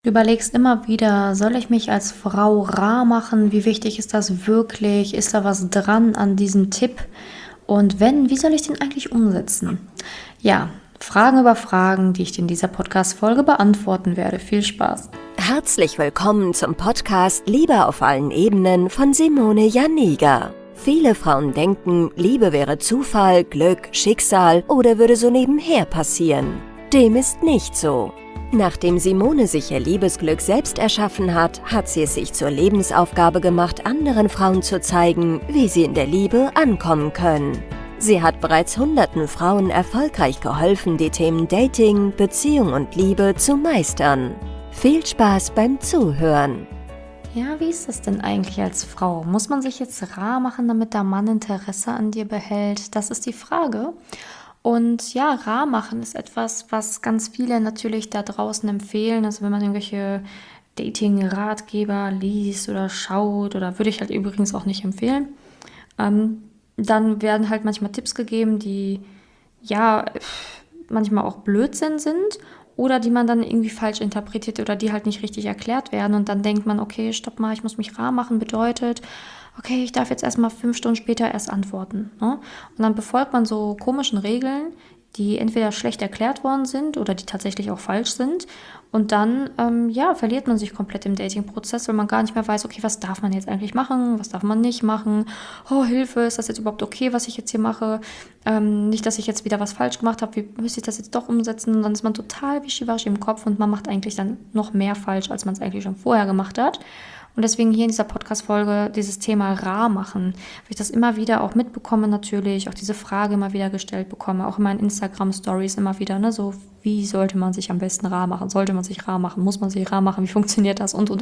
Du überlegst immer wieder, soll ich mich als Frau rar machen? Wie wichtig ist das wirklich? Ist da was dran an diesem Tipp? Und wenn, wie soll ich den eigentlich umsetzen? Ja, Fragen über Fragen, die ich dir in dieser Podcast-Folge beantworten werde. Viel Spaß! Herzlich willkommen zum Podcast Liebe auf allen Ebenen von Simone Janiga. Viele Frauen denken, Liebe wäre Zufall, Glück, Schicksal oder würde so nebenher passieren. Dem ist nicht so. Nachdem Simone sich ihr Liebesglück selbst erschaffen hat, hat sie es sich zur Lebensaufgabe gemacht, anderen Frauen zu zeigen, wie sie in der Liebe ankommen können. Sie hat bereits hunderten Frauen erfolgreich geholfen, die Themen Dating, Beziehung und Liebe zu meistern. Viel Spaß beim Zuhören! Ja, wie ist das denn eigentlich als Frau? Muss man sich jetzt rar machen, damit der Mann Interesse an dir behält? Das ist die Frage. Und ja, rar machen ist etwas, was ganz viele natürlich da draußen empfehlen. Also wenn man irgendwelche Dating-Ratgeber liest oder schaut, oder würde ich halt übrigens auch nicht empfehlen, dann werden halt manchmal Tipps gegeben, die ja manchmal auch Blödsinn sind oder die man dann irgendwie falsch interpretiert oder die halt nicht richtig erklärt werden. Und dann denkt man, okay, stopp mal, ich muss mich rar machen, bedeutet, okay, ich darf jetzt erstmal 5 Stunden später erst antworten. Ne? Und dann befolgt man so komischen Regeln, die entweder schlecht erklärt worden sind oder die tatsächlich auch falsch sind. Und dann, verliert man sich komplett im Dating-Prozess, weil man gar nicht mehr weiß, okay, was darf man jetzt eigentlich machen, was darf man nicht machen? Oh, Hilfe, ist das jetzt überhaupt okay, was ich jetzt hier mache? Nicht, dass ich jetzt wieder was falsch gemacht habe, wie müsste ich das jetzt doch umsetzen? Und dann ist man total wischiwaschi im Kopf und man macht eigentlich dann noch mehr falsch, als man es eigentlich schon vorher gemacht hat. Und deswegen hier in dieser Podcast-Folge dieses Thema rar machen, weil ich das immer wieder auch mitbekomme natürlich, auch diese Frage immer wieder gestellt bekomme, auch in meinen Instagram-Stories immer wieder, ne, so wie sollte man sich am besten rar machen? Sollte man sich rar machen? Muss man sich rar machen? Wie funktioniert das? Und.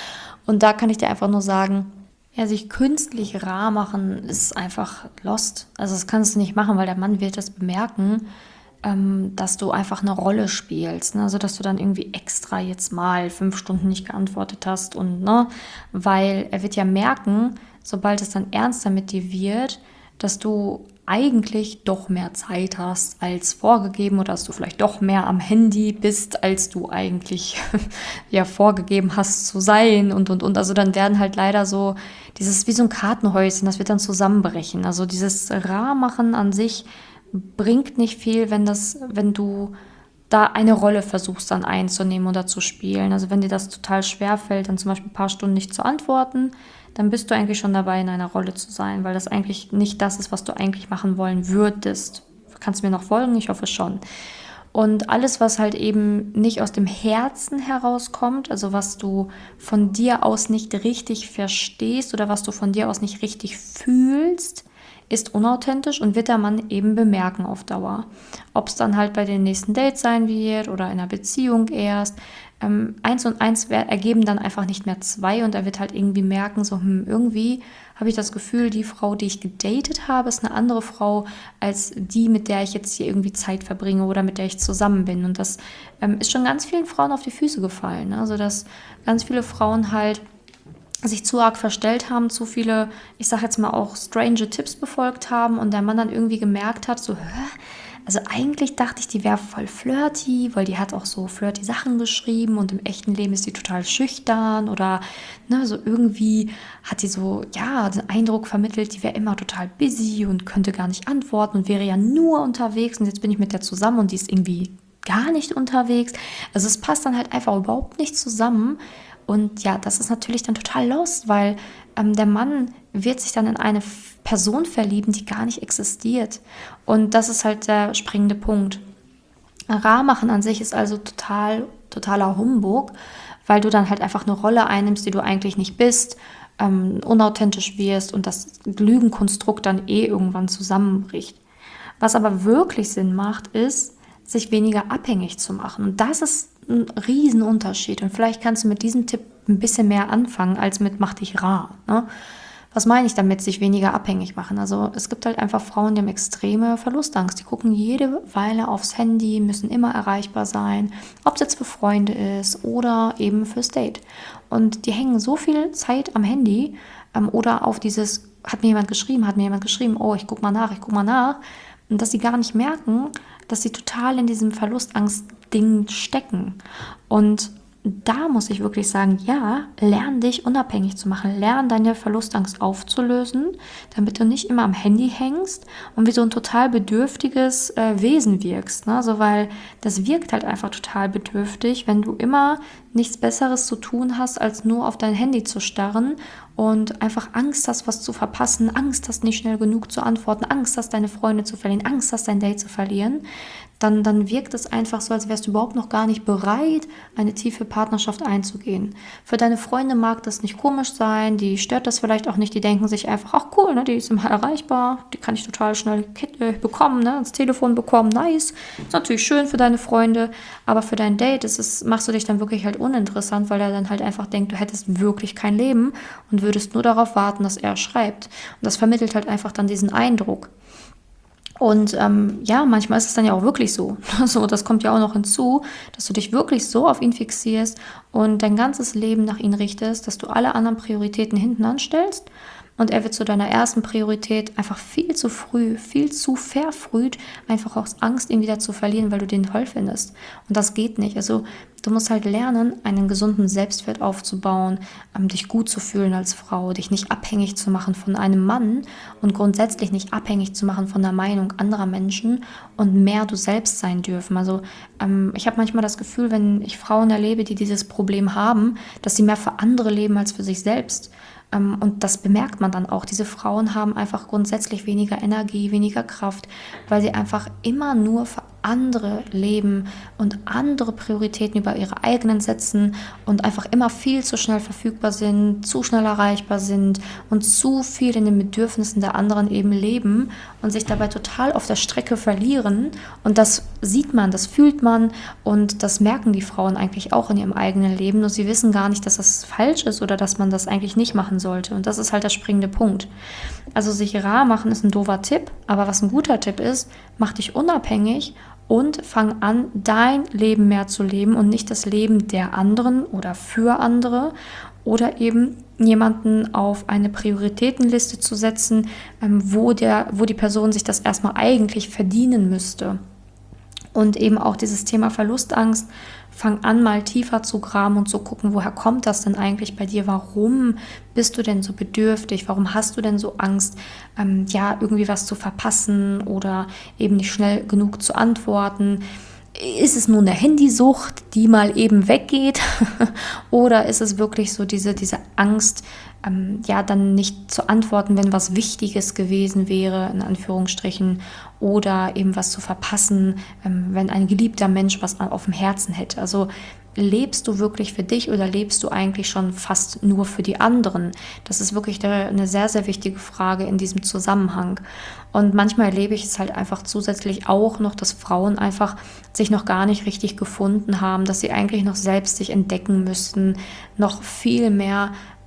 Und da kann ich dir einfach nur sagen, ja, sich künstlich rar machen ist einfach lost. Also das kannst du nicht machen, weil der Mann wird das bemerken, dass du einfach eine Rolle spielst, ne? Also dass du dann irgendwie extra jetzt mal 5 Stunden nicht geantwortet hast und ne, weil er wird ja merken, sobald es dann ernster mit dir wird, dass du eigentlich doch mehr Zeit hast als vorgegeben oder dass du vielleicht doch mehr am Handy bist, als du eigentlich ja vorgegeben hast zu sein und. Also dann werden halt leider so, dieses wie so ein Kartenhäuschen, das wird dann zusammenbrechen. Also dieses Rar-Machen an sich bringt nicht viel, wenn du da eine Rolle versuchst dann einzunehmen oder zu spielen. Also wenn dir das total schwer fällt, dann zum Beispiel ein paar Stunden nicht zu antworten, dann bist du eigentlich schon dabei, in einer Rolle zu sein, weil das eigentlich nicht das ist, was du eigentlich machen wollen würdest. Kannst du mir noch folgen? Ich hoffe schon. Und alles, was halt eben nicht aus dem Herzen herauskommt, also was du von dir aus nicht richtig verstehst oder was du von dir aus nicht richtig fühlst, ist unauthentisch und wird der Mann eben bemerken auf Dauer. Ob es dann halt bei den nächsten Dates sein wird oder in einer Beziehung erst. 1 und 1 ergeben dann einfach nicht mehr 2 und er wird halt irgendwie merken, so irgendwie habe ich das Gefühl, die Frau, die ich gedatet habe, ist eine andere Frau als die, mit der ich jetzt hier irgendwie Zeit verbringe oder mit der ich zusammen bin. Und das ist schon ganz vielen Frauen auf die Füße gefallen. Ne? Also dass ganz viele Frauen halt sich zu arg verstellt haben, zu viele, ich sag jetzt mal auch strange Tipps befolgt haben und der Mann dann irgendwie gemerkt hat, so, also eigentlich dachte ich, die wäre voll flirty, weil die hat auch so flirty Sachen geschrieben und im echten Leben ist die total schüchtern oder ne, so irgendwie hat die so, ja, den Eindruck vermittelt, die wäre immer total busy und könnte gar nicht antworten und wäre ja nur unterwegs und jetzt bin ich mit der zusammen und die ist irgendwie gar nicht unterwegs. Also es passt dann halt einfach überhaupt nicht zusammen. Und ja, das ist natürlich dann total lost, weil der Mann wird sich dann in eine Person verlieben, die gar nicht existiert. Und das ist halt der springende Punkt. Rar machen an sich ist also totaler Humbug, weil du dann halt einfach eine Rolle einnimmst, die du eigentlich nicht bist, unauthentisch wirst und das Lügenkonstrukt dann irgendwann zusammenbricht. Was aber wirklich Sinn macht, ist, sich weniger abhängig zu machen. Und das ist ein Riesenunterschied. Und vielleicht kannst du mit diesem Tipp ein bisschen mehr anfangen, als mit mach dich rar. Ne? Was meine ich damit, sich weniger abhängig machen? Also es gibt halt einfach Frauen, die haben extreme Verlustangst. Die gucken jede Weile aufs Handy, müssen immer erreichbar sein, ob es jetzt für Freunde ist oder eben fürs Date. Und die hängen so viel Zeit am Handy oder auf dieses, hat mir jemand geschrieben, oh, ich guck mal nach. Und dass sie gar nicht merken, dass sie total in diesem Verlustangst-Ding stecken. Und da muss ich wirklich sagen, ja, lern dich unabhängig zu machen, lern deine Verlustangst aufzulösen, damit du nicht immer am Handy hängst und wie so ein total bedürftiges Wesen wirkst, ne? So, weil das wirkt halt einfach total bedürftig, wenn du immer nichts Besseres zu tun hast, als nur auf dein Handy zu starren und einfach Angst hast, was zu verpassen, Angst hast, nicht schnell genug zu antworten, Angst hast, deine Freunde zu verlieren, Angst hast, dein Date zu verlieren, dann wirkt es einfach so, als wärst du überhaupt noch gar nicht bereit, eine tiefe Partnerschaft einzugehen. Für deine Freunde mag das nicht komisch sein, die stört das vielleicht auch nicht, die denken sich einfach, ach cool, ne, die ist immer erreichbar, die kann ich total schnell bekommen, ne, ans Telefon bekommen, nice. Ist natürlich schön für deine Freunde, aber für dein Date machst du dich dann wirklich halt uninteressant, weil er dann halt einfach denkt, du hättest wirklich kein Leben und würdest nur darauf warten, dass er schreibt. Und das vermittelt halt einfach dann diesen Eindruck. Und ja, manchmal ist es dann ja auch wirklich so. So, das kommt ja auch noch hinzu, dass du dich wirklich so auf ihn fixierst und dein ganzes Leben nach ihm richtest, dass du alle anderen Prioritäten hinten anstellst. Und er wird zu deiner ersten Priorität einfach viel zu früh, viel zu verfrüht, einfach aus Angst, ihn wieder zu verlieren, weil du den toll findest. Und das geht nicht. Also du musst halt lernen, einen gesunden Selbstwert aufzubauen, dich gut zu fühlen als Frau, dich nicht abhängig zu machen von einem Mann und grundsätzlich nicht abhängig zu machen von der Meinung anderer Menschen und mehr du selbst sein dürfen. Also ich habe manchmal das Gefühl, wenn ich Frauen erlebe, die dieses Problem haben, dass sie mehr für andere leben als für sich selbst. Und das bemerkt man dann auch. Diese Frauen haben einfach grundsätzlich weniger Energie, weniger Kraft, weil sie einfach immer nur für andere leben und andere Prioritäten über ihre eigenen setzen und einfach immer viel zu schnell verfügbar sind, zu schnell erreichbar sind und zu viel in den Bedürfnissen der anderen eben leben und sich dabei total auf der Strecke verlieren. Und das sieht man, das fühlt man und das merken die Frauen eigentlich auch in ihrem eigenen Leben. Nur sie wissen gar nicht, dass das falsch ist oder dass man das eigentlich nicht machen sollte. Und das ist halt der springende Punkt. Also sich rar machen ist ein doofer Tipp, aber was ein guter Tipp ist, mach dich unabhängig und fang an, dein Leben mehr zu leben und nicht das Leben der anderen oder für andere oder eben jemanden auf eine Prioritätenliste zu setzen, wo die Person sich das erstmal eigentlich verdienen müsste. Und eben auch dieses Thema Verlustangst, fang an, mal tiefer zu graben und zu gucken, woher kommt das denn eigentlich bei dir? Warum bist du denn so bedürftig? Warum hast du denn so Angst, ja, irgendwie was zu verpassen oder eben nicht schnell genug zu antworten? Ist es nur eine Handysucht, die mal eben weggeht? Oder ist es wirklich so diese Angst, ja, dann nicht zu antworten, wenn was Wichtiges gewesen wäre, in Anführungsstrichen, oder eben was zu verpassen, wenn ein geliebter Mensch was auf dem Herzen hätte. Also lebst du wirklich für dich oder lebst du eigentlich schon fast nur für die anderen? Das ist wirklich eine sehr, sehr wichtige Frage in diesem Zusammenhang. Und manchmal erlebe ich es halt einfach zusätzlich auch noch, dass Frauen einfach sich noch gar nicht richtig gefunden haben, dass sie eigentlich noch selbst sich entdecken müssten, noch viel mehr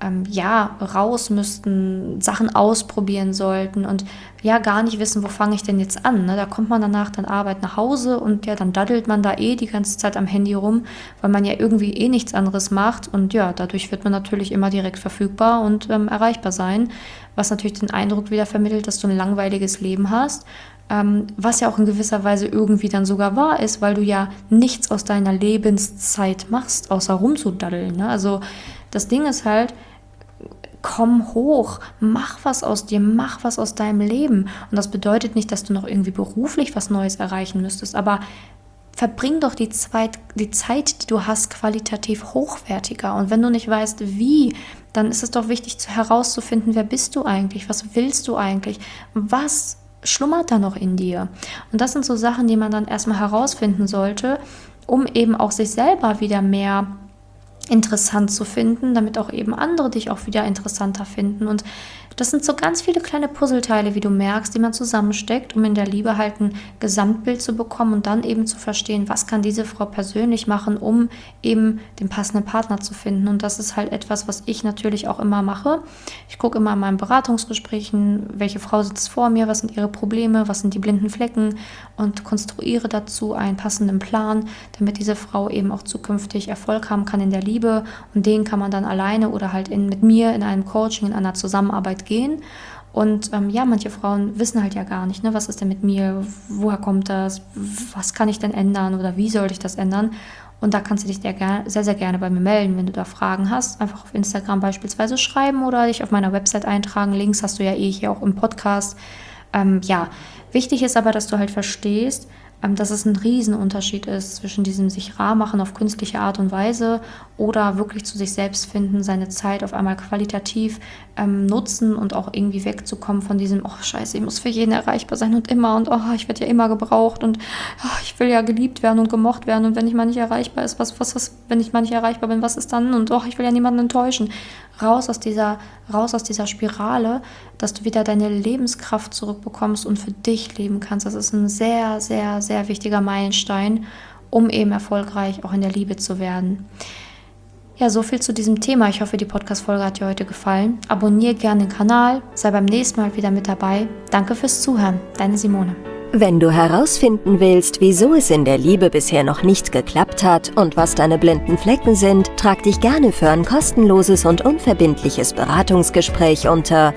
raus müssten, Sachen ausprobieren sollten und ja gar nicht wissen, wo fange ich denn jetzt an. Ne? Da kommt man danach dann Arbeit nach Hause und ja, dann daddelt man da die ganze Zeit am Handy rum, weil man ja irgendwie nichts anderes macht und ja, dadurch wird man natürlich immer direkt verfügbar und erreichbar sein, was natürlich den Eindruck wieder vermittelt, dass du ein langweiliges Leben hast, was ja auch in gewisser Weise irgendwie dann sogar wahr ist, weil du ja nichts aus deiner Lebenszeit machst, außer rumzudaddeln. Ne? Also das Ding ist halt, komm hoch, mach was aus dir, mach was aus deinem Leben. Und das bedeutet nicht, dass du noch irgendwie beruflich was Neues erreichen müsstest, aber verbring doch die Zeit, die du hast, qualitativ hochwertiger. Und wenn du nicht weißt, wie, dann ist es doch wichtig herauszufinden, wer bist du eigentlich, was willst du eigentlich, was schlummert da noch in dir. Und das sind so Sachen, die man dann erstmal herausfinden sollte, um eben auch sich selber wieder mehr interessant zu finden, damit auch eben andere dich auch wieder interessanter finden. Und das sind so ganz viele kleine Puzzleteile, wie du merkst, die man zusammensteckt, um in der Liebe halt ein Gesamtbild zu bekommen und dann eben zu verstehen, was kann diese Frau persönlich machen, um eben den passenden Partner zu finden. Und das ist halt etwas, was ich natürlich auch immer mache. Ich gucke immer in meinen Beratungsgesprächen, welche Frau sitzt vor mir, was sind ihre Probleme, was sind die blinden Flecken und konstruiere dazu einen passenden Plan, damit diese Frau eben auch zukünftig Erfolg haben kann in der Liebe. Und den kann man dann alleine oder halt mit mir in einem Coaching, in einer Zusammenarbeit gehen. Und manche Frauen wissen halt ja gar nicht, ne, was ist denn mit mir, woher kommt das, was kann ich denn ändern oder wie soll ich das ändern? Und da kannst du dich sehr, sehr gerne bei mir melden, wenn du da Fragen hast. Einfach auf Instagram beispielsweise schreiben oder dich auf meiner Website eintragen. Links hast du ja hier auch im Podcast. Wichtig ist aber, dass du halt verstehst, dass es ein Riesenunterschied ist zwischen diesem sich rar machen auf künstliche Art und Weise oder wirklich zu sich selbst finden, seine Zeit auf einmal qualitativ nutzen und auch irgendwie wegzukommen von diesem, oh scheiße, ich muss für jeden erreichbar sein und immer und oh, ich werde ja immer gebraucht und oh, ich will ja geliebt werden und gemocht werden und wenn ich mal nicht erreichbar ist, wenn ich mal nicht erreichbar bin, was ist dann? Und oh, ich will ja niemanden enttäuschen. Raus aus dieser Spirale, dass du wieder deine Lebenskraft zurückbekommst und für dich leben kannst. Das ist ein sehr, sehr, sehr wichtiger Meilenstein, um eben erfolgreich auch in der Liebe zu werden. Ja, so viel zu diesem Thema. Ich hoffe, die Podcast-Folge hat dir heute gefallen. Abonniere gerne den Kanal, sei beim nächsten Mal wieder mit dabei. Danke fürs Zuhören. Deine Simone. Wenn du herausfinden willst, wieso es in der Liebe bisher noch nicht geklappt hat und was deine blinden Flecken sind, trag dich gerne für ein kostenloses und unverbindliches Beratungsgespräch unter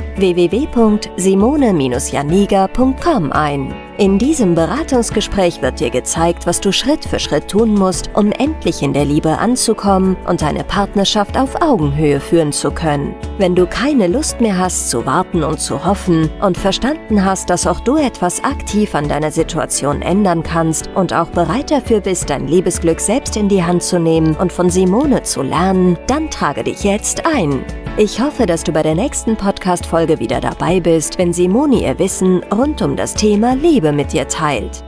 www.simone-janiga.com ein. In diesem Beratungsgespräch wird dir gezeigt, was du Schritt für Schritt tun musst, um endlich in der Liebe anzukommen und deine Partnerschaft auf Augenhöhe führen zu können. Wenn du keine Lust mehr hast zu warten und zu hoffen und verstanden hast, dass auch du etwas aktiv an deiner Situation ändern kannst und auch bereit dafür bist, dein Liebesglück selbst in die Hand zu nehmen und von Simone zu lernen, dann trage dich jetzt ein. Ich hoffe, dass du bei der nächsten Podcast-Folge wieder dabei bist, wenn Simone ihr Wissen rund um das Thema Liebe mit dir teilt.